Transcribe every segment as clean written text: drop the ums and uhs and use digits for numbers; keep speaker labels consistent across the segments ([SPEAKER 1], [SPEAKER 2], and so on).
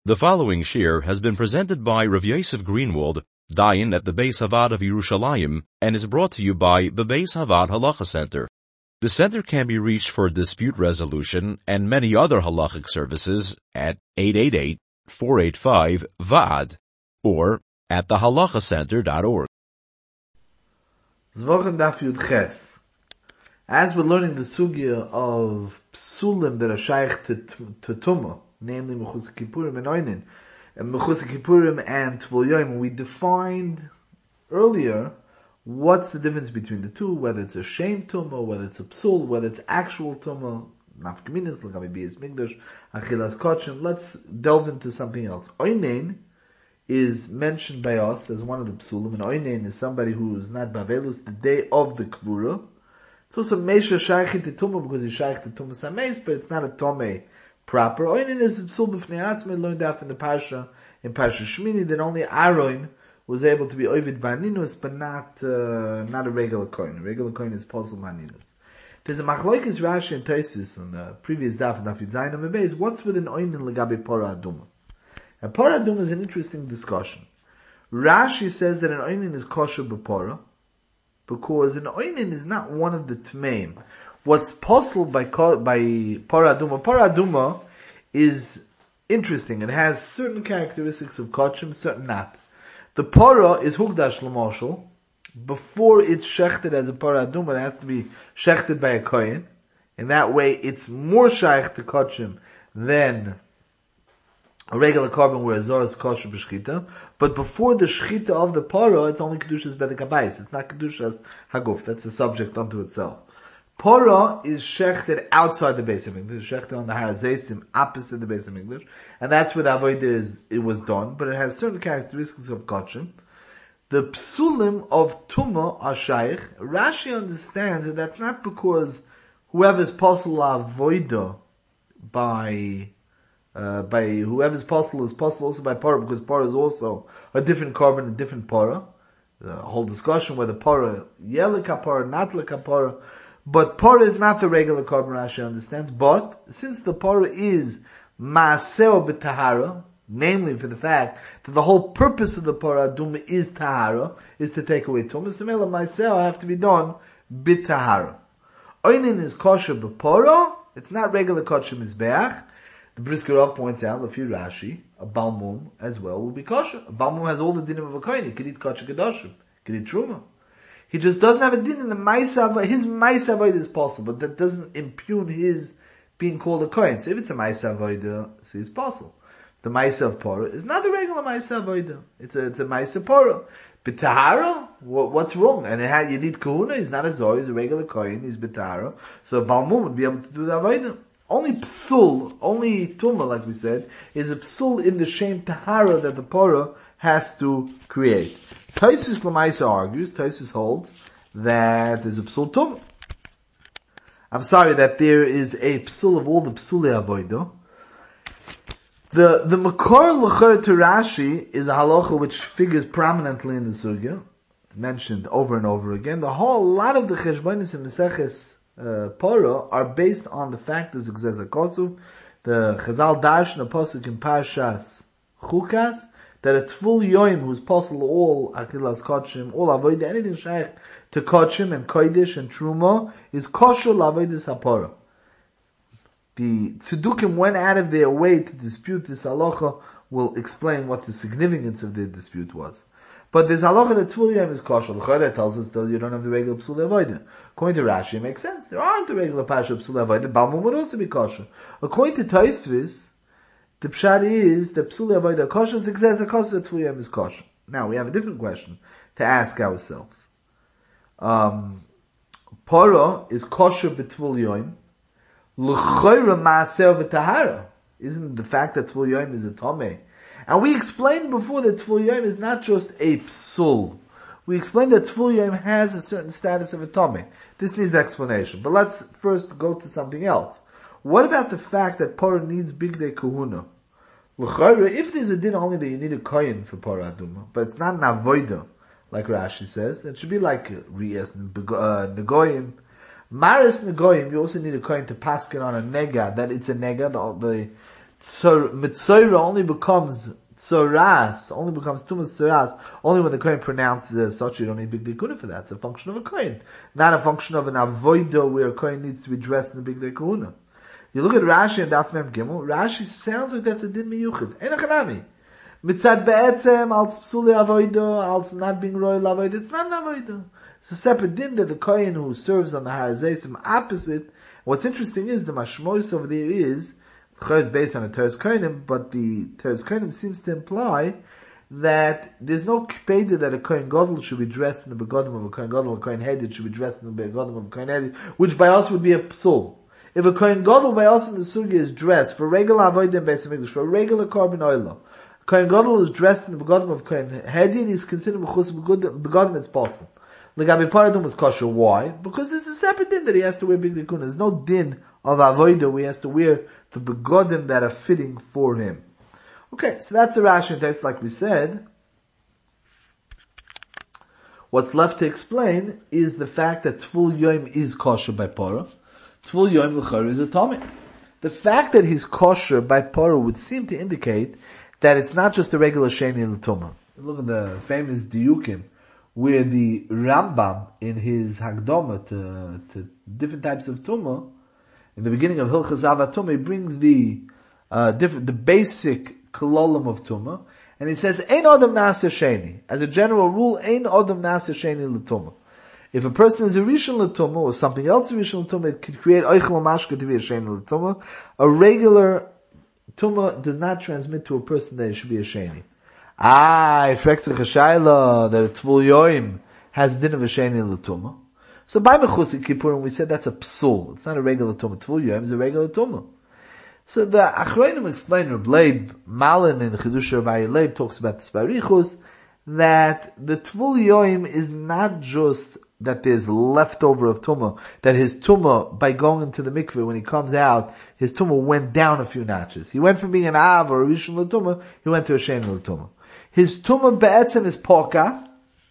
[SPEAKER 1] The following shir has been presented by Rav Yosef Greenwald, Dayan at the Beis Havad of Yerushalayim, and is brought to you by the Beis Havad Halacha Center. The center can be reached for dispute resolution and many other halachic services at 888-485-VAD or at thehalachacenter.org.
[SPEAKER 2] Zvochem Daf Yud Ches. As we're learning the sugya of psulim that are shaykh to tumah, namely Mechusei Kippurim and Oinin, and Mechusei Kippurim and Tvul Yom, we defined earlier what's the difference between the two, whether it's a shame tumah, whether it's a psul, whether it's actual tumah, nafkaminis, l'gabi biyas migdash, achilas kochim. Let's delve into something else. Oinin is mentioned by us as one of the psulim, and Oinin is somebody who is not bavelus the day of the kvura. It's also meisha shaykh to tumah because he's shaykh to tumah sameis, but it's not a tomei proper. Oinin is psul b'fnei atzmei, learned out in the Parsha, in Parsha Shmini, that only Aaron was able to be ovid b'aninus, but not a regular coin. A regular coin is posel b'aninus. There's a machlokes Rashi and Tosfos on the previous daf and daf Yud Zayin Amud Beis. What's with an oinin legabe para aduma? And para aduma is an interesting discussion. Rashi says that an oinin is kosher b'para, because an oinin is not one of the tmeim. What's possible by para aduma is interesting. It has certain characteristics of kochim, certain not. The para is hugdash l'moshel. Before it's shechted as a para aduma, it has to be shechted by a kohen. In that way, it's more shaykh to kochim than a regular carbon where a zor is kosher b'shchita. But before the shchita of the para, it's only kedushas bedek habayis. It's not kedushas haguf. That's a subject unto itself. Para is shechted outside the Beis HaMikdash. It's shechted on the Har HaZeisim, opposite the Beis HaMikdash. And that's where the avodah it was done. But it has certain characteristics of kochim. The psulim of tumah are shaykh. Rashi understands that that's not because whoever's posel avodah by whoever's posel is posel also by para, because para is also a different carbon, a different para. The whole discussion whether para yele kapara, not kapara. But para is not the regular carbon, Rashi understands. But since the para is maaseo b'tahara, namely for the fact that the whole purpose of the para aduma is tahara, is to take away tumah, so mela maaseo have to be done b'tahara. Oinin is kosher b'para. It's not regular kosher mizbeach. The Brisker Rav points out, Lefi Rashi, a balmum as well will be kosher. A balmum has all the dinim of a kohen. He could eat kosher kedoshim, could eat truma. He just doesn't have a din in the Ma'aseh. His Ma'aseh Avodah is possible, but that doesn't impugn his being called a Kohen. So if it's a Ma'aseh Avodah, so it's possible. The Ma'aseh of Parah is not the regular Ma'aseh Avodah. It's a Ma'aseh Parah. B'tahara, what's wrong? And you need Kahuna, he's not a Zohar, he's a regular Kohen, he's B'tahara. So Balmum would be able to do the Avodah. Only Psul, only Tumah, like we said, is a Psul in the shame Tahara that the Parah has to create. Tosfos Lamaisa argues, Tosfos holds, that there's a psul tumah. I'm sorry, that there is a psul of all the psulei avodah. The makor l'chor to Rashi is a halacha which figures prominently in the sugya. It's mentioned over and over again. A lot of the cheshbonis in Maseches Para are based on the fact that Zigzez HaKosuv, the Chazal Darshan, a pasuk in Parshas Chukas, that a Tvul Yoim, who's possible all Achilas Kochim, all Avodah, anything shaykh to Kochim and Kodesh and Truma, is kosher l'Avodas HaPara. The Tzedukim went out of their way to dispute this halacha. Will explain what the significance of the dispute was. But this halacha that Tvul Yoim is kosher. The Chayda tells us that you don't have the regular Psul Avodah. According to Rashi, it makes sense. There aren't the regular Pasha Psul Avodah. Balmum would also be kosher. According to Tosfos, the pshat is that psulei avodah kosher, Zigzez HaKosuv, that Tvul Yoim is kosher. Now, we have a different question to ask ourselves. Para is kosher b'Tvul Yoim. L'chayra ma'aseh b'tahara. Isn't the fact that Tvul Yoim is a tomei? And we explained before that Tvul Yoim is not just a psul. We explained that Tvul Yoim has a certain status of a tomei. This needs explanation. But let's first go to something else. What about the fact that Parah needs bigdei kahuna? If there's a din only that you need a kohen for Parah aduma, but it's not an avodah, like Rashi says, it should be like Riyas Negoyim. Maris Negoyim, you also need a kohen to paskin on a nega, that it's a nega, Mitzoira only becomes tzoras, only becomes tumas tzoras, only when the Kohen pronounces it as such. You don't need big dekuna for that. It's a function of a Kohen, not a function of an avoida where a Kohen needs to be dressed in a big dekuna. You look at Rashi and Daf Mem Gimel, Rashi sounds like that's a din miyuchid. Enochanami. Mitzad be'etzem, als psuli avoida, als not being royal avoida, it's not an avoida. It's a separate din that the Kohen who serves on the Har Zeisim opposite. What's interesting is the mashmois over there is, it's based on a Teres Kohenim, but the Teres Kohenim seems to imply that there's no kpeda that a Kohen Gadol should be dressed in the begodim of a Kohen Gadol, or a Kohen Hedid should be dressed in the begodim of a Kohen Hedid, which by us would be a psul. If a Kohen Gadol by us in the sugya is dressed for regular avodah Beis Hamikdash, for a regular korban oila, Kohen Gadol is dressed in the begodim of Kohen Hedid, he's considered mechus begodim, it's possible. L'gabi paradum is kosher. Why? Because there's a separate din that he has to wear big dekuna. There's no din of avodah where he has to wear the begodim that are fitting for him. Okay, so that's the Rashi text, like we said. What's left to explain is the fact that Tvul Yom is kosher by Parah. Tvul Yom l'chayr is a Tomei. The fact that he's kosher by Parah would seem to indicate that it's not just a regular Sheni l'Tumah. Look at the famous Diyukim, where the Rambam in his Hagdama to different types of Tumah, in the beginning of Hilchas Avat Tumah, brings the basic kololim of Tumah, and he says, Ein Adam Nasa Sheni. As a general rule, Ein Adam Nasa Sheni l'Tumah. If a person is a Rishon l'Tumah, or something else a Rishon l'Tumah, it could create Oichel Mashka to be a Sheni l'Tumah. A regular Tumah does not transmit to a person that it should be a Sheni. It fragt sich a shayla that a Tvul Yoim has din of a Sheni l'Tumah. So by Mechus Kippurim we said that's a psul. It's not a regular Tumah. Tvul Yoim is a regular Tumah. So the Achronim explain, Reb Leib Malin in the Chidush Rabbi Leib talks about the Sparichus, that the Tvul Yoim is not just that there's leftover of Tumah, that his Tumah, by going into the mikveh, when he comes out, his Tumah went down a few notches. He went from being an Av or a Rishon l'Tumah, he went to a Sheni l'Tumah. His Tumah be'etzem is Poka,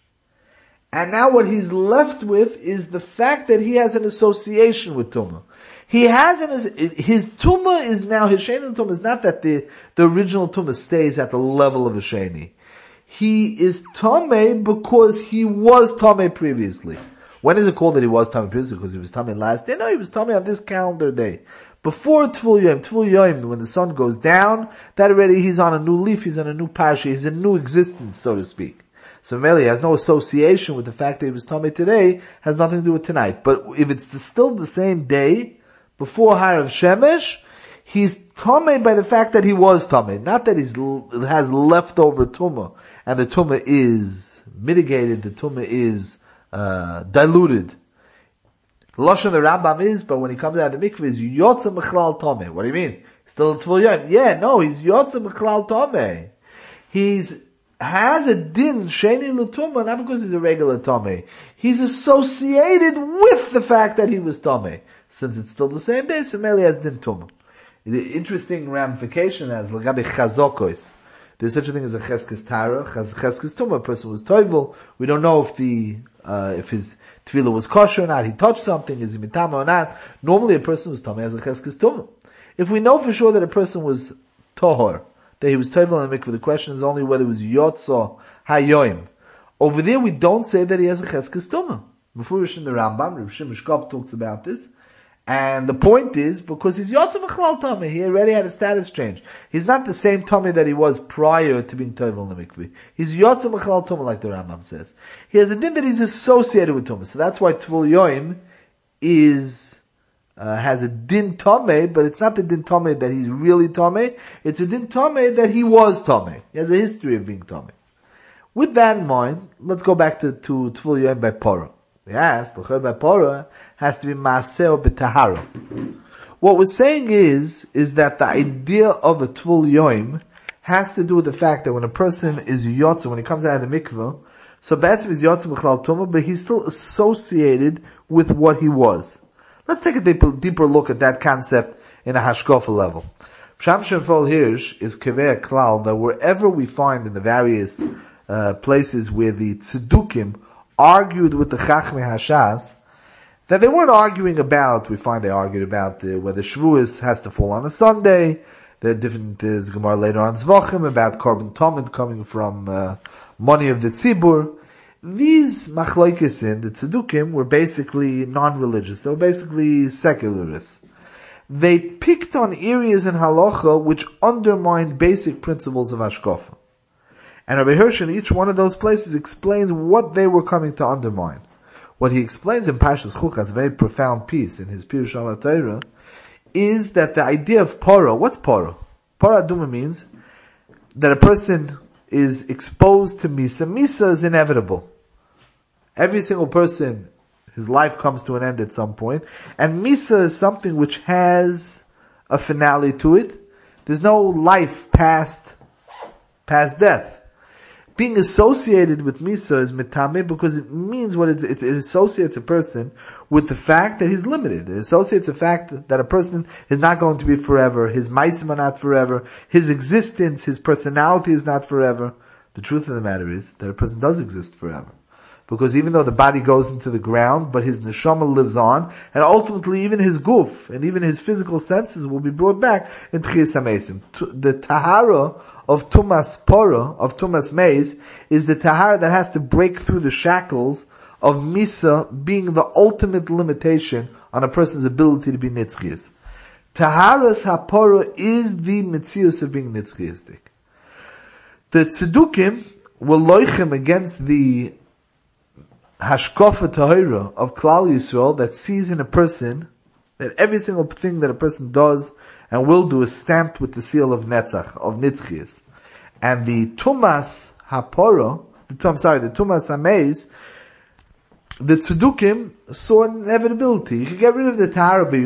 [SPEAKER 2] and now what he's left with is the fact that he has an association with Tumah. He has his Tumah is now, his Sheni Tumah is not that the original Tumah stays at the level of a Sheni. He is Tameh because he was Tameh previously. When is it called that he was Tameh previously? Because he was Tameh last day? No, he was Tameh on this calendar day. Before Tvul Yom, when the sun goes down, that already he's on a new leaf, he's on a new parasha, he's in a new existence, so to speak. So Meli has no association with the fact that he was Tameh today, has nothing to do with tonight. But if it's still the same day, before Harav Shemesh, he's Tameh by the fact that he was Tameh, not that he has leftover Tumah, and the Tumah is mitigated, the Tumah is diluted. The Lashon the Rambam is, but when he comes out of the mikveh, is Yotze Mechlal Tameh. What do you mean? Still a Tvul Yom? Yeah, no, he's Yotze Mechlal Tameh. Has a din Sheni l'Tumah, not because he's a regular Tameh. He's associated with the fact that he was Tameh. Since it's still the same day, so Meli has din Tumah. The interesting ramification as L'gabi Chazokos. There's such a thing as a Cheskes Tara, Cheskes Tumah, a person was Toivel. We don't know if his Tefillah was kosher or not, he touched something, is he mitama or not. Normally a person was Tameh as a Cheskes Tumah. If we know for sure that a person was Tohor, that he was Toivel in the mikveh, the question is only whether it was Yotzo Hayoim. Over there we don't say that he has a Cheskes Tumah. Before Rish in the Rambam, Reb Shimon Shkop talks about this. And the point is, because he's Yotze Mechlal Tameh, he already had a status change. He's not the same Tameh that he was prior to being Toivel in the mikveh. He's Yotze Mechlal Tameh, like the Rambam says. He has a din that he's associated with Tumah. So that's why Tvul Yom has a din Tameh, but it's not the din Tameh that he's really Tameh. It's a din Tameh that he was Tameh. He has a history of being Tameh. With that in mind, let's go back to Tvul Yom by Parah. Yes, the L'chayr by Parah has to be Maaseh b'Tahara. What we're saying is that the idea of a Tvul Yom has to do with the fact that when a person is Yotze, when he comes out of the mikveh, so B'etzem is Yotze Mechlal Tumah, but he's still associated with what he was. Let's take a deeper look at that concept in a hashkafa level. Sham Shenfol Hirsch is Kevei Klal that wherever we find in the various places where the Tzedukim argued with the Chachmei Hashas, that they weren't arguing about, we find they argued about whether Shavuos has to fall on a Sunday, There are different, there's Gemara later on Zvachim about Korban Tamid coming from money of the Tzibur. These machlokes in the Tzedukim were basically non-religious. They were basically secularists. They picked on areas in halacha which undermined basic principles of hashkafa. And Rabbi Hirsch in each one of those places explains what they were coming to undermine. What he explains in Parshas Chukas, a very profound piece in his Pirush al HaTorah, is that the idea of para, what's para? Para aduma means that a person is exposed to Misa. Misa is inevitable. Every single person, his life comes to an end at some point, and Misa is something which has a finale to it. There's no life past death. Being associated with Misa is mitame because it means what it associates a person with the fact that he's limited. It associates the fact that a person is not going to be forever. His maisim are not forever. His existence, his personality is not forever. The truth of the matter is that a person does exist forever. Because even though the body goes into the ground, but his neshama lives on, and ultimately even his guf, and even his physical senses will be brought back in Tchiyas HaMeisim. The tahara of Tumas Pora, of Tumas Meis, is the tahara that has to break through the shackles of Misa being the ultimate limitation on a person's ability to be nitzchiyas. Taharas HaPora is the mitzius of being nitzchiyistic. The Tzedukim were loichem against the Hashkafa Tahira of Klal Yisrael that sees in a person that every single thing that a person does and will do is stamped with the seal of Netzach, of Nitzchias. And the Tumas HaPora, the Tumas HaMeis, the Tzedukim saw an inevitability. You can get rid of the Tahara, but you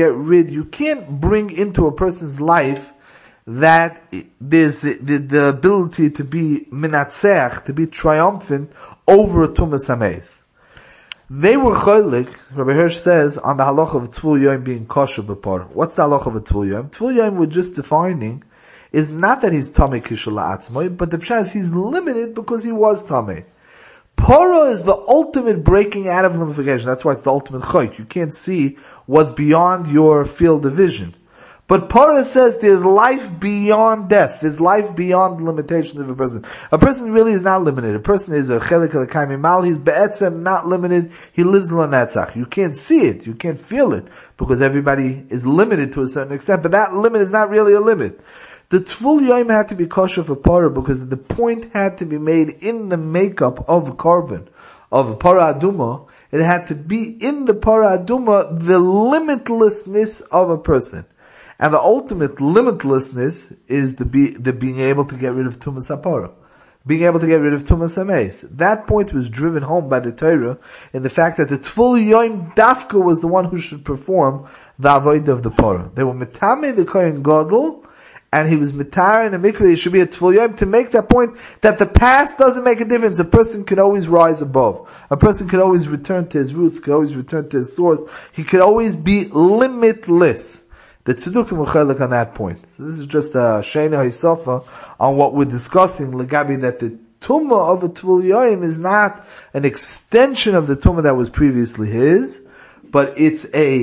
[SPEAKER 2] can't bring into a person's life that there's the ability to be minatzeach, to be triumphant over a Tumas HaMeis. They were cholik, Rabbi Hirsch says, on the halacha of Tvul Yom being kosher b'par. What's the halacha of a Tvul Yom? Tvul Yom we're just defining is not that he's tamei kishul la'atzmai, but the pshat is he's limited because he was tamei. Para is the ultimate breaking out of limitation. That's why it's the ultimate chayk. You can't see what's beyond your field of vision. But Para says there's life beyond death. There's life beyond the limitations of a person. A person really is not limited. A person is a chelik al-kaimi mal. He's be'etzem, not limited. He lives l'netzach. You can't see it. You can't feel it. Because everybody is limited to a certain extent. But that limit is not really a limit. The Tvul Yom had to be kosher for Para because the point had to be made in the makeup of a korban, of a Para Aduma. It had to be in the Para Aduma, the limitlessness of a person. And the ultimate limitlessness is the being able to get rid of Tumas HaPara. Being able to get rid of Tumas HaMeis. That point was driven home by the Torah in the fact that the Tvul Yom Dafka was the one who should perform the Avodah of the Para. They were Mitame the Kohen Gadol, and he was Mitar in a Mikveh. It should be a Tvul Yom to make that point that the past doesn't make a difference. A person can always rise above. A person can always return to his roots, can always return to his source. He could always be limitless. The Tzedukim were chelik on that point. So this is just a Sheina Hisofa on what we're discussing, Legabi, that the Tumah of a Tvul Yom is not an extension of the Tumah that was previously his, but it's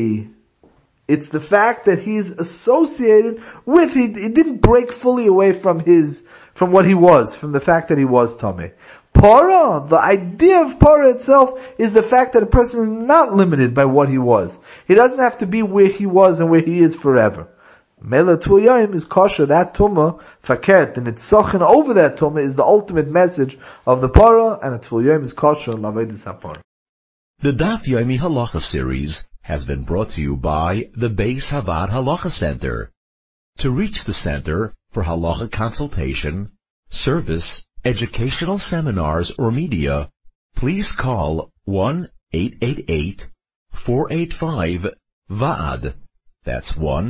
[SPEAKER 2] the fact that he's associated with, he didn't break fully away from what he was, from the fact that he was Tameh. Para, the idea of Para itself is the fact that a person is not limited by what he was. He doesn't have to be where he was and where he is forever. Mela Tvul Yom is kosher, that Tumah, fakert, and it's sochen over that Tumah is the ultimate message of the Para, and a Tvul Yom is kosher, l'avodas HaPara.
[SPEAKER 1] The Daf Yomi Halacha series has been brought to you by the Beis Havad Halacha Center. To reach the center for halacha consultation, service, educational seminars, or media, please call 1-888-485-VAAD. That's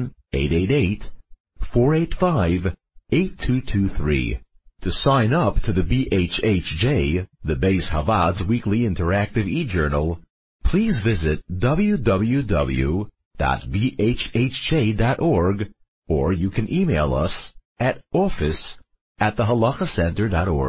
[SPEAKER 1] 1-888-485-8223. To sign up to the BHHJ, the Beis Havad's weekly interactive e-journal, please visit www.bhhj.org, or you can email us at office@thehalachacenter.org.